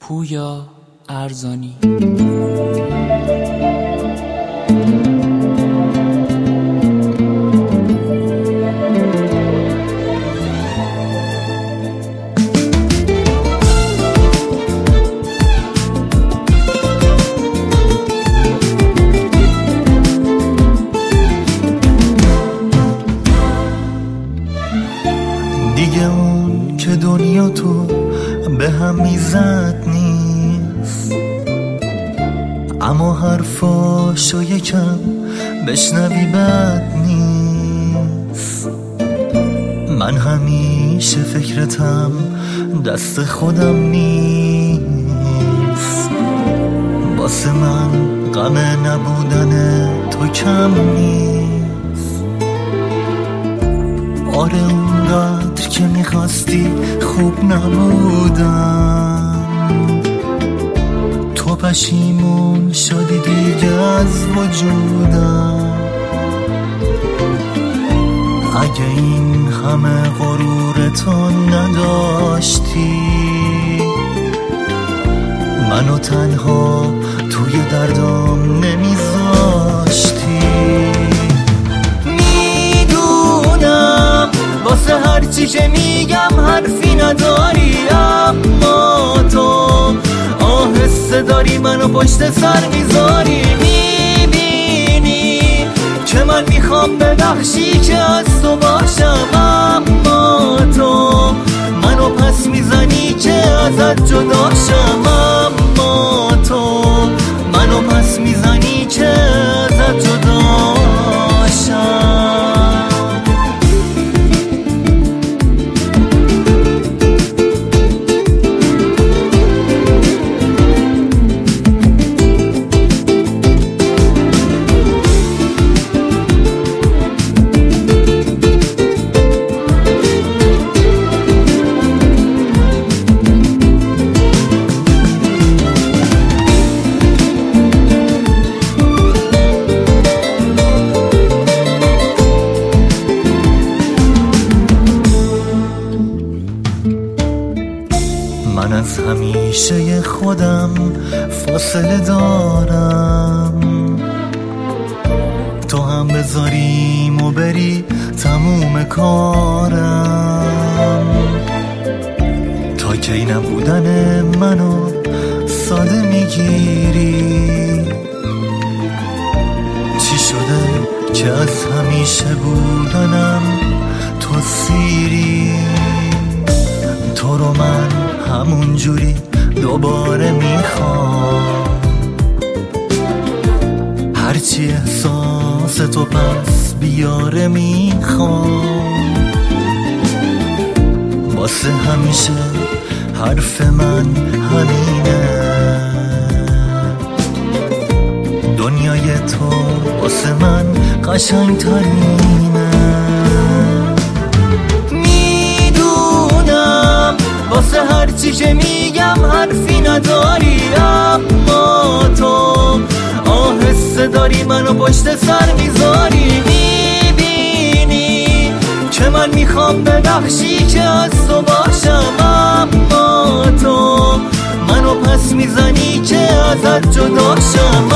پویا ارزانی. دیگه اون که دنیا تو به هم میزد نیست، اما حرفاشو یکم بشنوی بد نیست. من همیشه فکرتم دست خودم نیست، واسه من غم نبودن تو کم نیست. آره اونقدر که میخواستی خوب نبودم، تو پشیمون شدی دیگه از وجودم. اگه این همه غرورتو نداشتی، منو تنها توی دردام نمیذاشتی. میدونم واسه هرچی که میگم حرفی نداری، اما تو آهسته داری منو پشت سر میذاری. میبینی که من میخوام ببخشی که از تو باشم، اما تو منو پس میزنی که ازت جدا شم. اما تو منو پس میزنی که ازت جدا شم. من از همیشه خودم فاصله دارم، تو هم بذاریم و بری تموم کارم. تا کی نبودن منو ساده میگیری؟ چی شده که از همیشه بودنم تو سیری؟ تو رو من همون جوری دوباره میخوام، هرچی احساس تو پس بیاره میخوام. واسه همیشه حرف من همینه، دنیای تو واسه من قشنگ ترینه. واسه هرچی که میگم حرفی نداری، اما تو آهسته داری منو پشت سر میذاری. میبینی که من میخوام ببخشی که از تو باشم، اما تو منو پس میزنی که ازت جدا شم.